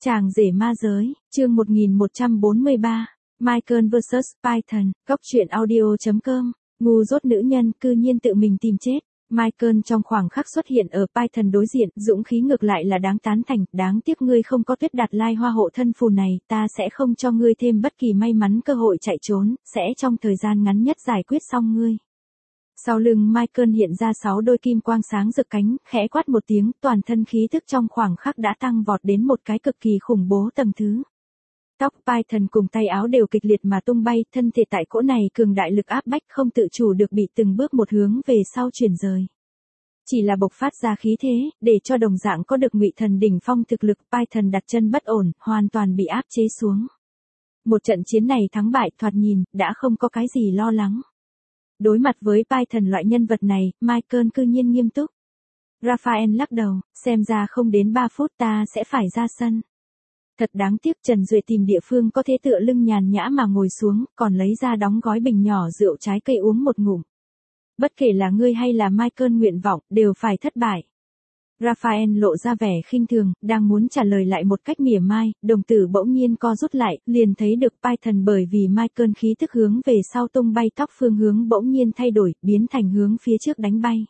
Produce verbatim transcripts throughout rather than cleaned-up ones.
Chàng rể ma giới, chương một nghìn một trăm bốn mươi ba, Michael versus. Python, góc truyện audio chấm com, ngu dốt nữ nhân cư nhiên tự mình tìm chết. Michael trong khoảng khắc xuất hiện ở Python đối diện, dũng khí ngược lại là đáng tán thành, đáng tiếc ngươi không có tuyết đạt lai hoa hộ thân phù này, ta sẽ không cho ngươi thêm bất kỳ may mắn cơ hội chạy trốn, sẽ trong thời gian ngắn nhất giải quyết xong ngươi. Sau lưng Michael hiện ra sáu đôi kim quang sáng rực cánh, khẽ quát một tiếng, toàn thân khí thức trong khoảng khắc đã tăng vọt đến một cái cực kỳ khủng bố tầng thứ. Tóc Python cùng tay áo đều kịch liệt mà tung bay, thân thể tại cỗ này cường đại lực áp bách không tự chủ được bị từng bước một hướng về sau chuyển rời. Chỉ là bộc phát ra khí thế, để cho đồng dạng có được ngụy thần đỉnh phong thực lực, Python đặt chân bất ổn, hoàn toàn bị áp chế xuống. Một trận chiến này thắng bại thoạt nhìn, đã không có cái gì lo lắng. Đối mặt với Python loại nhân vật này, Michael cư nhiên nghiêm túc. Raphael lắc đầu, xem ra không đến ba phút ta sẽ phải ra sân. Thật đáng tiếc Trần Duệ tìm địa phương có thể tựa lưng nhàn nhã mà ngồi xuống, còn lấy ra đóng gói bình nhỏ rượu trái cây uống một ngụm. Bất kể là ngươi hay là Michael nguyện vọng, đều phải thất bại. Raphael lộ ra vẻ khinh thường, đang muốn trả lời lại một cách mỉa mai, đồng tử bỗng nhiên co rút lại, liền thấy được Python bởi vì Michael khí thức hướng về sau tung bay tóc phương hướng bỗng nhiên thay đổi, biến thành hướng phía trước đánh bay.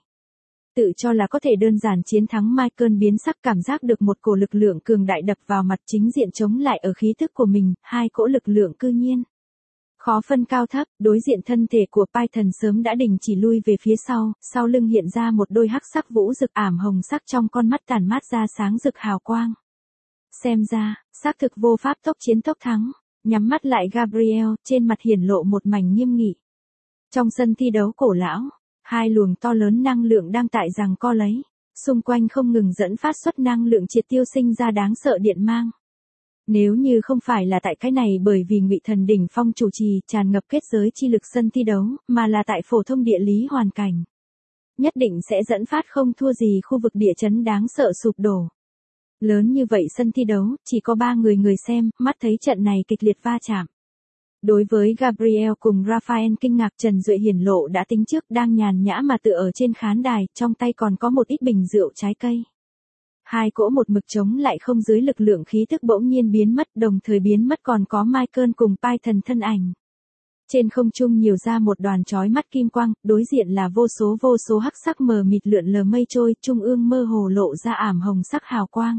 Tự cho là có thể đơn giản chiến thắng Michael biến sắc cảm giác được một cổ lực lượng cường đại đập vào mặt chính diện chống lại ở khí thức của mình, hai cỗ lực lượng cư nhiên. Khó phân cao thấp, đối diện thân thể của Python sớm đã đình chỉ lui về phía sau, sau lưng hiện ra một đôi hắc sắc vũ rực ảm hồng sắc trong con mắt tàn mát ra sáng rực hào quang. Xem ra, xác thực vô pháp tốc chiến tốc thắng, nhắm mắt lại Gabriel, trên mặt hiển lộ một mảnh nghiêm nghị. Trong sân thi đấu cổ lão, hai luồng to lớn năng lượng đang tại giằng co lấy, xung quanh không ngừng dẫn phát xuất năng lượng triệt tiêu sinh ra đáng sợ điện mang. Nếu như không phải là tại cái này bởi vì ngụy thần đỉnh phong chủ trì tràn ngập kết giới chi lực sân thi đấu, mà là tại phổ thông địa lý hoàn cảnh, nhất định sẽ dẫn phát không thua gì khu vực địa chấn đáng sợ sụp đổ. Lớn như vậy sân thi đấu, chỉ có ba người người xem, mắt thấy trận này kịch liệt va chạm. Đối với Gabriel cùng Raphael kinh ngạc Trần Duệ hiển lộ đã tính trước đang nhàn nhã mà tựa ở trên khán đài, trong tay còn có một ít bình rượu trái cây. Hai cỗ một mực chống lại không dưới lực lượng khí thức bỗng nhiên biến mất, đồng thời biến mất còn có Michael cùng Python thân ảnh. Trên không trung nhiều ra một đoàn chói mắt kim quang, đối diện là vô số vô số hắc sắc mờ mịt lượn lờ mây trôi, trung ương mơ hồ lộ ra ảm hồng sắc hào quang.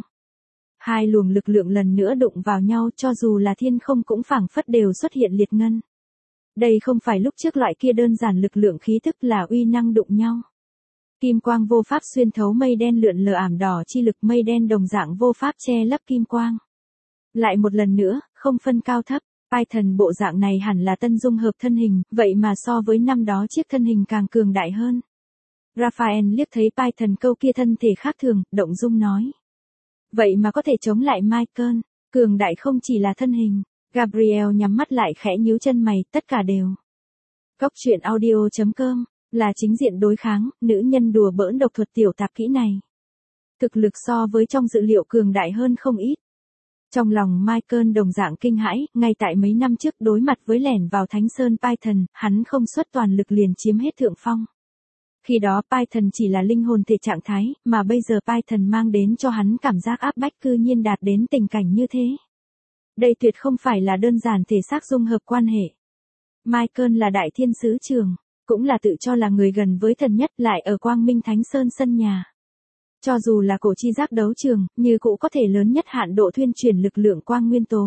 Hai luồng lực lượng lần nữa đụng vào nhau, cho dù là thiên không cũng phảng phất đều xuất hiện liệt ngân. Đây không phải lúc trước loại kia đơn giản lực lượng khí thức là uy năng đụng nhau. Kim quang vô pháp xuyên thấu mây đen lượn lờ ảm đỏ chi lực, mây đen đồng dạng vô pháp che lấp kim quang. Lại một lần nữa, không phân cao thấp, Python bộ dạng này hẳn là tân dung hợp thân hình, vậy mà so với năm đó chiếc thân hình càng cường đại hơn. Raphael liếc thấy Python câu kia thân thể khác thường, động dung nói. Vậy mà có thể chống lại Michael, cường đại không chỉ là thân hình. Gabriel nhắm mắt lại khẽ nhíu chân mày, tất cả đều. Góc truyện audio chấm com, là chính diện đối kháng, nữ nhân đùa bỡn độc thuật tiểu tạp kỹ này. Thực lực so với trong dự liệu cường đại hơn không ít. Trong lòng Michael đồng dạng kinh hãi, ngay tại mấy năm trước đối mặt với lẻn vào Thánh Sơn Python, hắn không xuất toàn lực liền chiếm hết thượng phong. Khi đó Python chỉ là linh hồn thể trạng thái, mà bây giờ Python mang đến cho hắn cảm giác áp bách cư nhiên đạt đến tình cảnh như thế. Đây tuyệt không phải là đơn giản thể xác dung hợp quan hệ. Michael là đại thiên sứ trường, cũng là tự cho là người gần với thần nhất, lại ở Quang Minh Thánh Sơn sân nhà. Cho dù là cổ chi giác đấu trường, như cũng có thể lớn nhất hạn độ thuyên truyền lực lượng quang nguyên tố.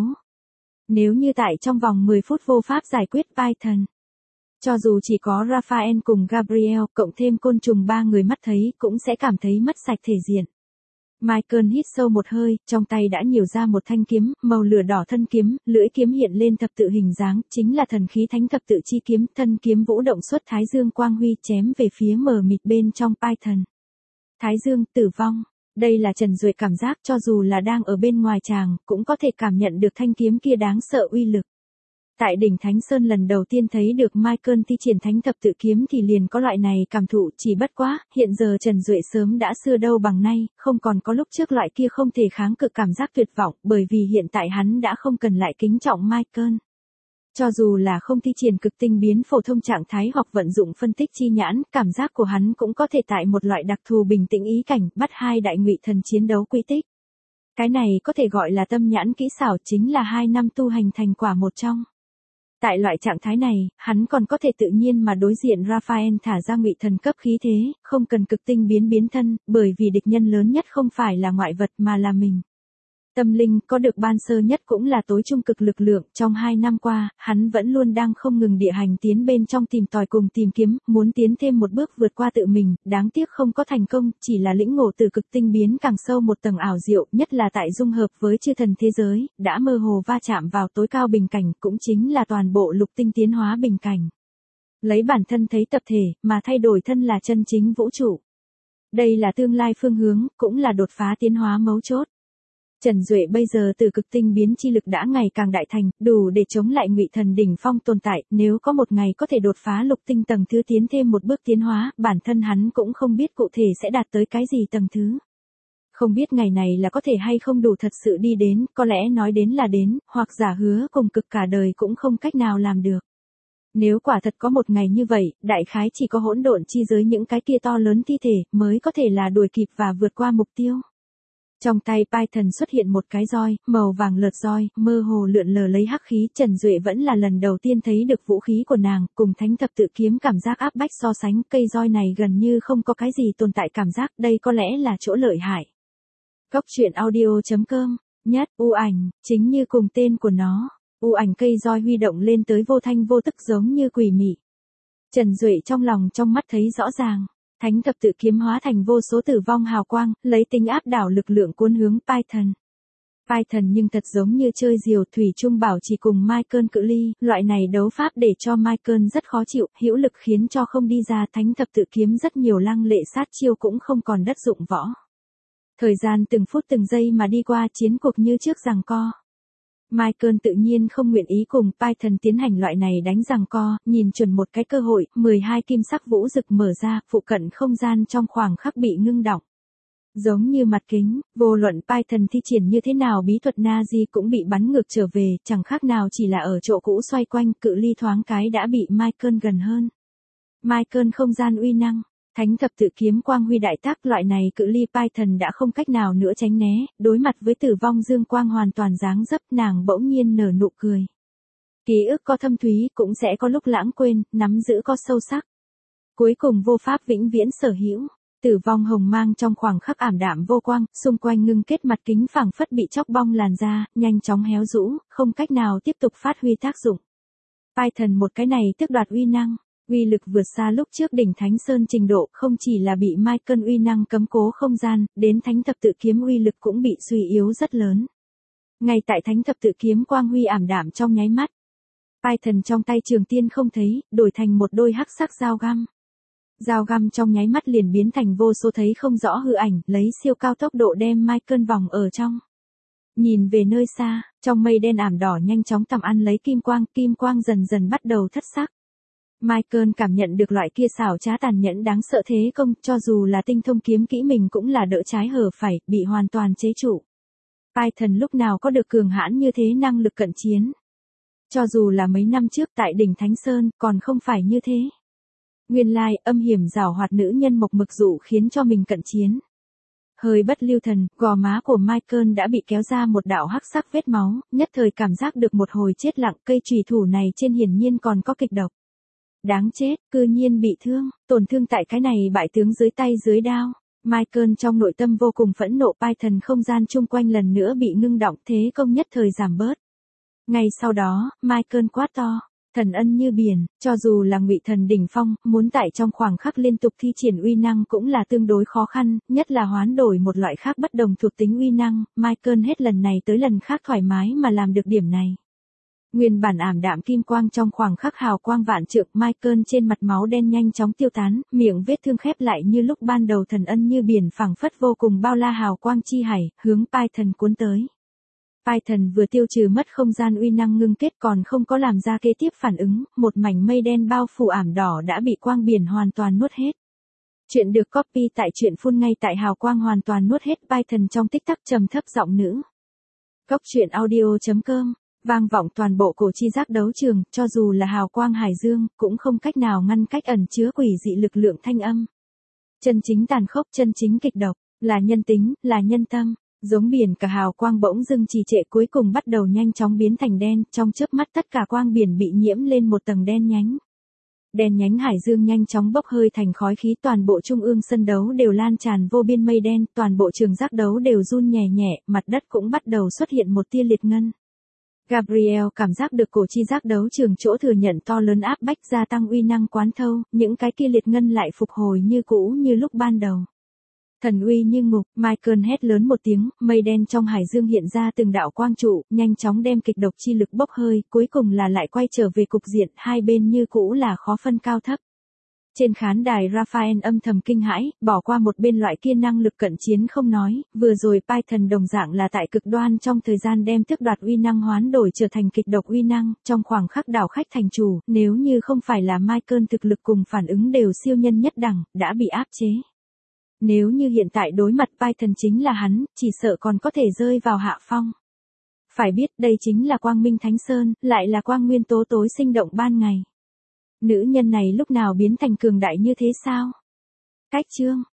Nếu như tại trong vòng mười phút vô pháp giải quyết Python, cho dù chỉ có Raphael cùng Gabriel, cộng thêm côn trùng ba người mắt thấy, cũng sẽ cảm thấy mất sạch thể diện. Michael hít sâu một hơi, trong tay đã nhiều ra một thanh kiếm, màu lửa đỏ thân kiếm, lưỡi kiếm hiện lên thập tự hình dáng, chính là thần khí thánh thập tự chi kiếm, thân kiếm vũ động xuất thái dương quang huy chém về phía mờ mịt bên trong Python. Thái dương, tử vong. Đây là Trần Duệ cảm giác, cho dù là đang ở bên ngoài chàng, cũng có thể cảm nhận được thanh kiếm kia đáng sợ uy lực. Tại đỉnh Thánh Sơn lần đầu tiên thấy được Michael thi triển thánh thập tự kiếm thì liền có loại này cảm thụ, chỉ bất quá, hiện giờ Trần Duệ sớm đã xưa đâu bằng nay, không còn có lúc trước loại kia không thể kháng cự cảm giác tuyệt vọng, bởi vì hiện tại hắn đã không cần lại kính trọng Michael. Cho dù là không thi triển cực tinh biến phổ thông trạng thái hoặc vận dụng phân tích chi nhãn, cảm giác của hắn cũng có thể tại một loại đặc thù bình tĩnh ý cảnh, bắt hai đại ngụy thần chiến đấu quy tích. Cái này có thể gọi là tâm nhãn kỹ xảo, chính là hai năm tu hành thành quả một trong. Tại loại trạng thái này, hắn còn có thể tự nhiên mà đối diện Raphael thả ra ngụy thần cấp khí thế, không cần cực tinh biến biến thân, bởi vì địch nhân lớn nhất không phải là ngoại vật mà là mình. Tâm linh có được ban sơ nhất cũng là tối trung cực lực lượng, trong hai năm qua, hắn vẫn luôn đang không ngừng địa hành tiến bên trong tìm tòi cùng tìm kiếm, muốn tiến thêm một bước vượt qua tự mình, đáng tiếc không có thành công, chỉ là lĩnh ngộ từ cực tinh biến càng sâu một tầng ảo diệu, nhất là tại dung hợp với chư thần thế giới, đã mơ hồ va chạm vào tối cao bình cảnh, cũng chính là toàn bộ lục tinh tiến hóa bình cảnh. Lấy bản thân thấy tập thể, mà thay đổi thân là chân chính vũ trụ. Đây là tương lai phương hướng, cũng là đột phá tiến hóa mấu chốt. Trần Duệ bây giờ từ cực tinh biến chi lực đã ngày càng đại thành, đủ để chống lại ngụy thần đỉnh phong tồn tại, nếu có một ngày có thể đột phá lục tinh tầng thứ tiến thêm một bước tiến hóa, bản thân hắn cũng không biết cụ thể sẽ đạt tới cái gì tầng thứ. Không biết ngày này là có thể hay không đủ thật sự đi đến, có lẽ nói đến là đến, hoặc giả hứa cùng cực cả đời cũng không cách nào làm được. Nếu quả thật có một ngày như vậy, đại khái chỉ có hỗn độn chi giới những cái kia to lớn thi thể, mới có thể là đuổi kịp và vượt qua mục tiêu. Trong tay Python xuất hiện một cái roi, màu vàng lợt roi, mơ hồ lượn lờ lấy hắc khí, Trần Duệ vẫn là lần đầu tiên thấy được vũ khí của nàng, cùng thánh thập tự kiếm cảm giác áp bách so sánh, cây roi này gần như không có cái gì tồn tại cảm giác, đây có lẽ là chỗ lợi hại. Góc truyện audio chấm com, nhất, u ảnh, chính như cùng tên của nó, u ảnh cây roi huy động lên tới vô thanh vô tức giống như quỷ mị. Trần Duệ trong lòng trong mắt thấy rõ ràng. Thánh thập tự kiếm hóa thành vô số tử vong hào quang, lấy tính áp đảo lực lượng cuốn hướng Python. Python nhưng thật giống như chơi diều, thủy chung bảo chỉ cùng Michael cự ly, loại này đấu pháp để cho Michael rất khó chịu, hữu lực khiến cho không đi ra, thánh thập tự kiếm rất nhiều lăng lệ sát chiêu cũng không còn đất dụng võ. Thời gian từng phút từng giây mà đi qua, chiến cuộc như trước giằng co. Michael tự nhiên không nguyện ý cùng Python tiến hành loại này đánh giằng co, nhìn chuẩn một cái cơ hội, mười hai kim sắc vũ rực mở ra, phụ cận không gian trong khoảng khắc bị ngưng đọng. Giống như mặt kính, vô luận Python thi triển như thế nào bí thuật Nazi cũng bị bắn ngược trở về, chẳng khác nào chỉ là ở chỗ cũ xoay quanh, cự ly thoáng cái đã bị Michael gần hơn. Michael không gian uy năng. Thánh thập tự kiếm quang huy đại tác, loại này cự ly Python đã không cách nào nữa tránh né, đối mặt với tử vong dương quang hoàn toàn dáng dấp, nàng bỗng nhiên nở nụ cười. Ký ức có thâm thúy, cũng sẽ có lúc lãng quên, nắm giữ có sâu sắc. Cuối cùng vô pháp vĩnh viễn sở hữu, tử vong hồng mang trong khoảng khắc ảm đạm vô quang, xung quanh ngưng kết mặt kính phảng phất bị chóc bong làn da, nhanh chóng héo rũ, không cách nào tiếp tục phát huy tác dụng. Python một cái này tước đoạt uy năng. Uy lực vượt xa lúc trước đỉnh Thánh Sơn trình độ, không chỉ là bị Michael uy năng cấm cố không gian, đến thánh thập tự kiếm uy lực cũng bị suy yếu rất lớn. Ngay tại thánh thập tự kiếm quang huy ảm đạm trong nháy mắt, Python trong tay trường tiên không thấy, đổi thành một đôi hắc sắc dao găm. Dao găm trong nháy mắt liền biến thành vô số thấy không rõ hư ảnh, lấy siêu cao tốc độ đem Michael vòng ở trong. Nhìn về nơi xa, trong mây đen ảm đỏ nhanh chóng tầm ăn lấy kim quang, kim quang dần dần bắt đầu thất sắc. Michael cảm nhận được loại kia xảo trá tàn nhẫn đáng sợ thế công, cho dù là tinh thông kiếm kỹ mình cũng là đỡ trái hở phải, bị hoàn toàn chế trụ. Python lúc nào có được cường hãn như thế năng lực cận chiến. Cho dù là mấy năm trước tại đỉnh Thánh Sơn, còn không phải như thế. Nguyên lai, âm hiểm giảo hoạt nữ nhân mộc mực dụ khiến cho mình cận chiến. Hơi bất lưu thần, gò má của Michael đã bị kéo ra một đạo hắc sắc vết máu, nhất thời cảm giác được một hồi chết lặng, cây chùy thủ này trên hiển nhiên còn có kịch độc. Đáng chết, cư nhiên bị thương, tổn thương tại cái này bại tướng dưới tay dưới đao. Michael trong nội tâm vô cùng phẫn nộ, Python không gian chung quanh lần nữa bị ngưng đọng, thế công nhất thời giảm bớt. Ngay sau đó, Michael quát to, thần ân như biển, cho dù là ngụy thần đỉnh phong, muốn tại trong khoảng khắc liên tục thi triển uy năng cũng là tương đối khó khăn, nhất là hoán đổi một loại khác bất đồng thuộc tính uy năng, Michael hết lần này tới lần khác thoải mái mà làm được điểm này. Nguyên bản ảm đạm kim quang trong khoảng khắc hào quang vạn trượng, Michael trên mặt máu đen nhanh chóng tiêu tán, miệng vết thương khép lại như lúc ban đầu, thần ân như biển phẳng phất vô cùng bao la hào quang chi hải, hướng Python cuốn tới. Python vừa tiêu trừ mất không gian uy năng ngưng kết còn không có làm ra kế tiếp phản ứng, một mảnh mây đen bao phủ ảm đỏ đã bị quang biển hoàn toàn nuốt hết. Chuyện được copy tại truyện phun ngay tại hào quang hoàn toàn nuốt hết Python trong tích tắc trầm thấp giọng nữ. Góc truyện audio chấm com vang vọng toàn bộ cổ chi giác đấu trường, cho dù là hào quang hải dương, cũng không cách nào ngăn cách ẩn chứa quỷ dị lực lượng thanh âm. Chân chính tàn khốc, chân chính kịch độc, là nhân tính, là nhân tâm. Giống biển cả hào quang bỗng dưng trì trệ cuối cùng bắt đầu nhanh chóng biến thành đen, trong chớp mắt tất cả quang biển bị nhiễm lên một tầng đen nhánh. Đen nhánh hải dương nhanh chóng bốc hơi thành khói khí, toàn bộ trung ương sân đấu đều lan tràn vô biên mây đen, toàn bộ trường giác đấu đều run nhẹ nhẹ, mặt đất cũng bắt đầu xuất hiện một tia liệt ngân. Gabriel cảm giác được cổ chi giác đấu trường chỗ thừa nhận to lớn áp bách gia tăng uy năng quán thâu, những cái kia liệt ngân lại phục hồi như cũ như lúc ban đầu. Thần uy như ngục, Michael hét lớn một tiếng, mây đen trong hải dương hiện ra từng đạo quang trụ, nhanh chóng đem kịch độc chi lực bốc hơi, cuối cùng là lại quay trở về cục diện, hai bên như cũ là khó phân cao thấp. Trên khán đài Raphael âm thầm kinh hãi, bỏ qua một bên loại kia năng lực cận chiến không nói, vừa rồi Python đồng dạng là tại cực đoan trong thời gian đem tước đoạt uy năng hoán đổi trở thành kịch độc uy năng, trong khoảng khắc đảo khách thành chủ, nếu như không phải là Michael thực lực cùng phản ứng đều siêu nhân nhất đẳng, đã bị áp chế. Nếu như hiện tại đối mặt Python chính là hắn, chỉ sợ còn có thể rơi vào hạ phong. Phải biết đây chính là quang minh thánh sơn, lại là quang nguyên tố tối sinh động ban ngày. Nữ nhân này lúc nào biến thành cường đại như thế sao? Cách chương